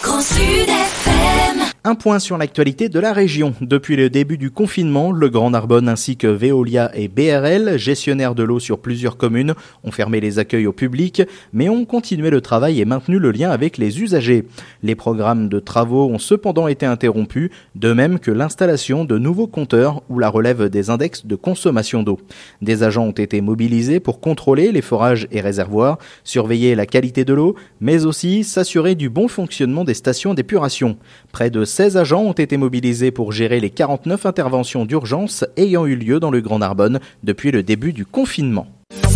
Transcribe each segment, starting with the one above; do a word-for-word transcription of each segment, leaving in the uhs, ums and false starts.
Grand Sud F M. Un point sur l'actualité de la région. Depuis le début du confinement, le Grand Narbonne ainsi que Veolia et B R L, gestionnaires de l'eau sur plusieurs communes, ont fermé les accueils au public, mais ont continué le travail et maintenu le lien avec les usagers. Les programmes de travaux ont cependant été interrompus, de même que l'installation de nouveaux compteurs ou la relève des index de consommation d'eau. Des agents ont été mobilisés pour contrôler les forages et réservoirs, surveiller la qualité de l'eau, mais aussi s'assurer du bon fonctionnement des stations d'épuration. Près de seize agents ont été mobilisés pour gérer les quarante-neuf interventions d'urgence ayant eu lieu dans le Grand Narbonne depuis le début du confinement.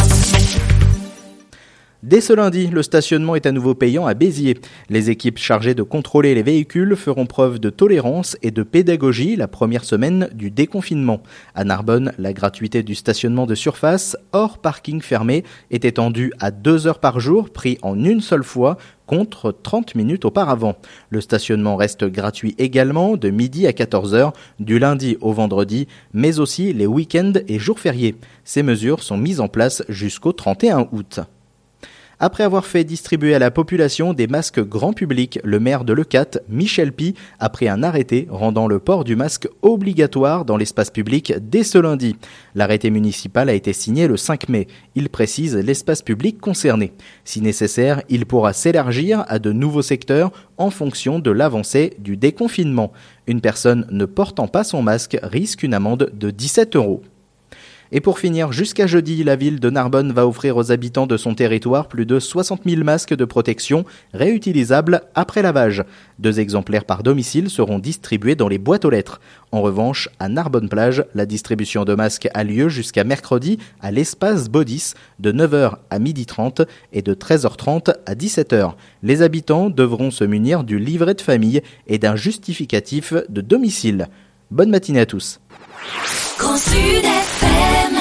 Dès ce lundi, le stationnement est à nouveau payant à Béziers. Les équipes chargées de contrôler les véhicules feront preuve de tolérance et de pédagogie la première semaine du déconfinement. À Narbonne, la gratuité du stationnement de surface, hors parking fermé, est étendue à deux heures par jour, pris en une seule fois, contre trente minutes auparavant. Le stationnement reste gratuit également de midi à quatorze heures, du lundi au vendredi, mais aussi les week-ends et jours fériés. Ces mesures sont mises en place jusqu'au trente et un août. Après avoir fait distribuer à la population des masques grand public, le maire de Leucate, Michel Py, a pris un arrêté rendant le port du masque obligatoire dans l'espace public dès ce lundi. L'arrêté municipal a été signé le cinq mai. Il précise l'espace public concerné. Si nécessaire, il pourra s'élargir à de nouveaux secteurs en fonction de l'avancée du déconfinement. Une personne ne portant pas son masque risque une amende de dix-sept euros. Et pour finir, jusqu'à jeudi, la ville de Narbonne va offrir aux habitants de son territoire plus de soixante mille masques de protection réutilisables après lavage. Deux exemplaires par domicile seront distribués dans les boîtes aux lettres. En revanche, à Narbonne-Plage, la distribution de masques a lieu jusqu'à mercredi à l'espace Baudis de neuf heures à midi trente et de treize heures trente à dix-sept heures. Les habitants devront se munir du livret de famille et d'un justificatif de domicile. Bonne matinée à tous. Grand Sud F M.